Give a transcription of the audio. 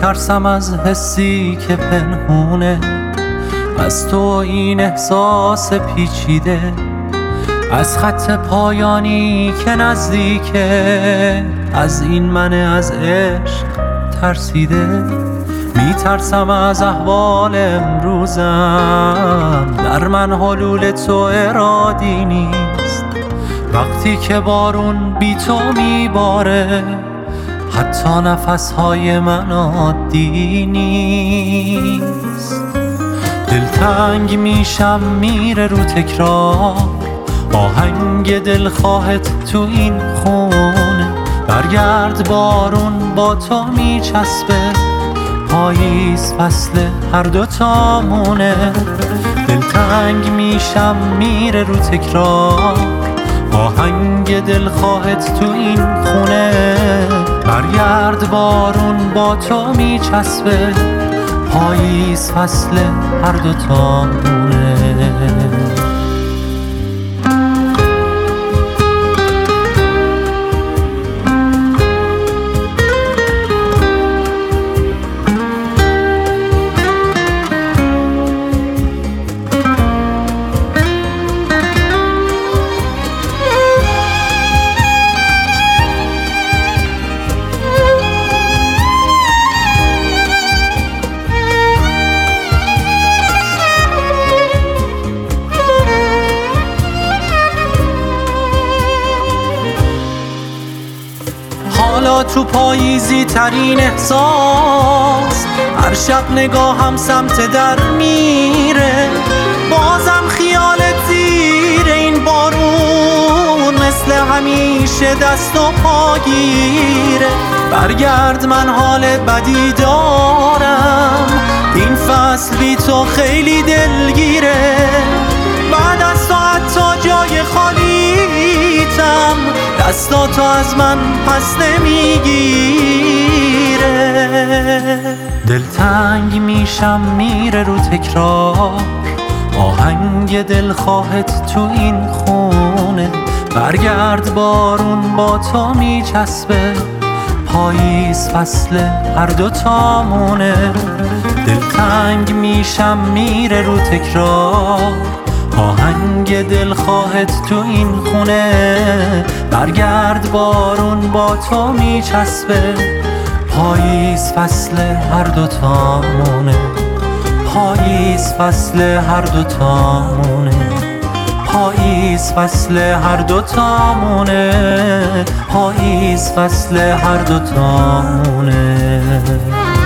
میترسم از حسی که پنهونه، از تو این احساس پیچیده، از خط پایانی که نزدیکه، از این من از عشق ترسیده. میترسم از احوال امروزم، در من حلول تو ارادی نیست. وقتی که بارون بی تو میباره، حتی نفسهای من عادی نیست. دلتنگ میشم میره رو تکرار، آهنگ دلخواهت تو این خونه. برگرد بارون با تو میچسبه، پاییز فصل هر دوتامونه. دلتنگ میشم میره رو تکرار، آهنگ دلخواهت تو این خونه. برگرد بارون با تو میچسبه، پاییز فصل هر دوتامونه. حالا تو پاییزی ترین احساس، هر شب نگاهم سمت در میره. بازم خیالت زیر این بارون، مثل همیشه دست و پاگیره. برگرد من حال بدی دارم، این فصل بی تو خیلی دلگیره. بعد از تو حتی جای خالیتم، دستاتو از من پس نمیگیره. دلتنگ میشم میره رو تکرار، آهنگ دلخواهت تو این خونه. برگرد بارون با تو میچسبه، پاییز فصل هر دوتامونه. دلتنگ میشم میره رو تکرار، آهنگ دلخواهت تو این خونه. برگرد بارون با تو میچسبه، پاییز فصل هر دوتامونه. پاییز فصل هر دوتامونه. پاییز فصل هر دوتامونه. پاییز فصل هر دوتامونه.